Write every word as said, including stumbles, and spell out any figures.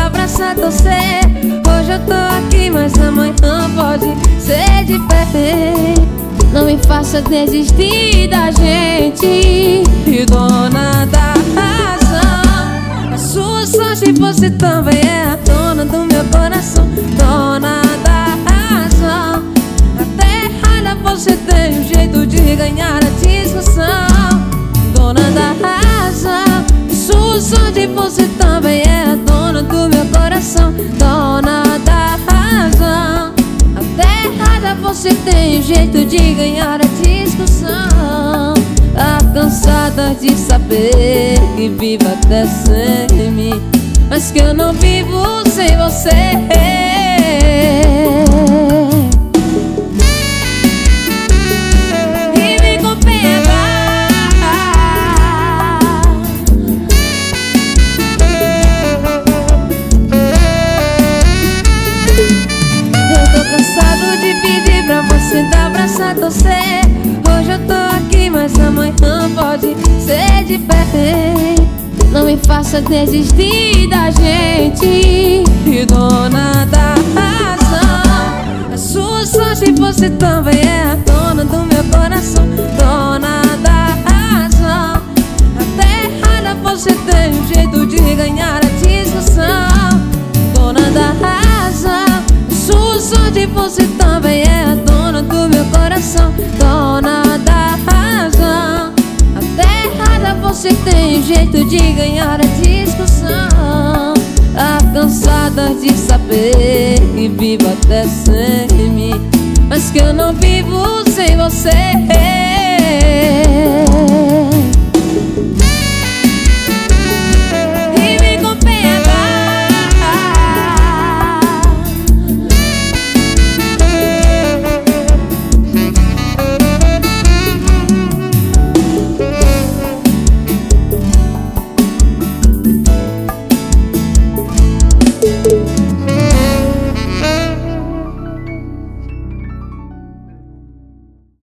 braço a torcer. Hoje eu tô aqui, mas amanhã pode ser diferente. Não me faça desistir da gente, e dona da razão. A sua sorte, você também é a dona do meu coração. Dona da razão. Até errada você tem um jeito de ganhar a discussão. Dona da razão. A sua sorte, você também é a dona do meu coração. Dona da razão. Até errada você tem um jeito de ganhar a discussão. Tá cansada de saber que vivo até sem mim, mas que eu não vivo sem você. E me pega. Eu tô cansado de pedir pra você dar braço a torcer. Hoje eu tô aqui, mas amanhã pode ser diferente. Não me faça desistir da gente, e dona da razão. A sua sorte, você também é a dona do meu coração. Dona da razão. Até errada você tem um jeito de ganhar a discussão. Dona da razão. A sua sorte, você também é a dona do meu coração. Dona da razão. Até errada você tem um jeito de ganhar a discussão. Tá cansada de saber que vivo até sem mim, mas que eu não vivo sem você.